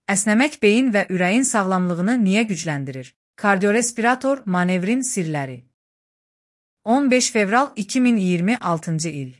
Əsnəmək beyin və ürəyin sağlamlığını niyə gücləndirir? Kardiorespirator manevrin sirləri. 15 fevral 2026-cı il.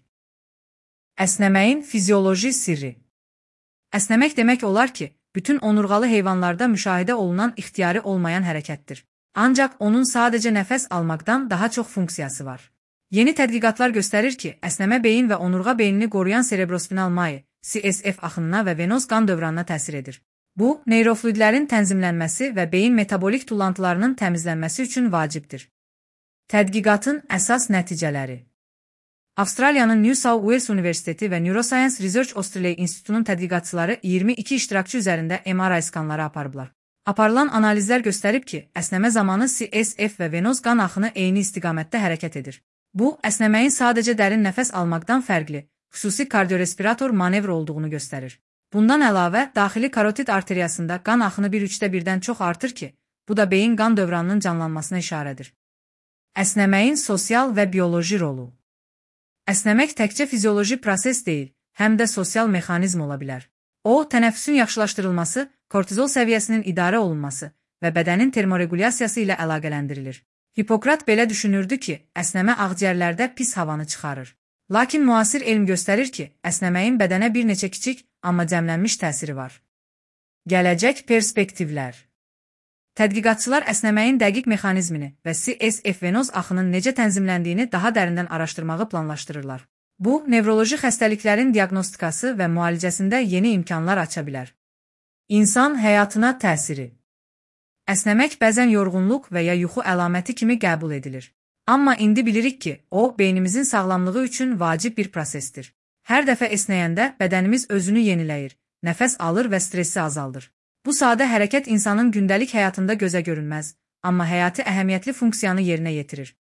Əsnəməyin fizioloji sirri. Əsnəmək demək olar ki, bütün onurğalı heyvanlarda müşahidə olunan ixtiyari olmayan hərəkətdir. Ancaq onun sadəcə nəfəs almaqdan daha çox funksiyası var. Yeni tədqiqatlar göstərir ki, əsnəmə beyin və onurğa beynini qoruyan cerebrospinal maye, CSF axınına və venoz qan dövranına təsir edir. Bu, neyrofluidlərin tənzimlənməsi və beyin metabolik tullantılarının təmizlənməsi üçün vacibdir. Tədqiqatın əsas nəticələri. Avstraliyanın New South Wales Universiteti və Neuroscience Research Australia İnstitutunun tədqiqatçıları 22 iştirakçı üzərində MRI skanları aparıblar. Aparılan analizlər göstərib ki, əsnəmə zamanı CSF və venoz qan axını eyni istiqamətdə hərəkət edir. Bu, əsnəməyin sadəcə dərin nəfəs almaqdan fərqli, xüsusi kardiorespirator manevr olduğunu göstərir. Bundan əlavə, daxili karotid arteriyasında qan axını 1/3-dən çox artır ki, bu da beyin qan dövranının canlanmasına işarədir. Əsnəməyin sosial və bioloji rolu. Əsnəmək təkcə fizioloji proses deyil, həm də sosial mexanizm ola bilər. O, tənəffüsün yaxşılaşdırılması, kortizol səviyyəsinin idarə olunması və bədənin termoregulyasiyası ilə əlaqələndirilir. Hipokrat belə düşünürdü ki, əsnəmə ağciyərlərdə pis havanı çıxarır. Lakin müasir elm göstərir ki, əsnəməyin bədənə bir neçə kiçik, amma cəmlənmiş təsiri var. Gələcək perspektivlər. Tədqiqatçılar əsnəməyin dəqiq mexanizmini və CSF venoz axının necə tənzimləndiyini daha dərindən araşdırmağı planlaşdırırlar. Bu, nevroloji xəstəliklərin diaqnostikası və müalicəsində yeni imkanlar aça bilər. İnsan həyatına təsiri. Əsnəmək bəzən yorğunluq və ya yuxu əlaməti kimi qəbul edilir. Amma indi bilirik ki, o, beynimizin sağlamlığı üçün vacib bir prosesdir. Hər dəfə esnəyəndə bədənimiz özünü yeniləyir, nəfəs alır və stressi azaldır. Bu sadə hərəkət insanın gündəlik həyatında gözə görünməz, amma həyati əhəmiyyətli funksiyanı yerinə yetirir.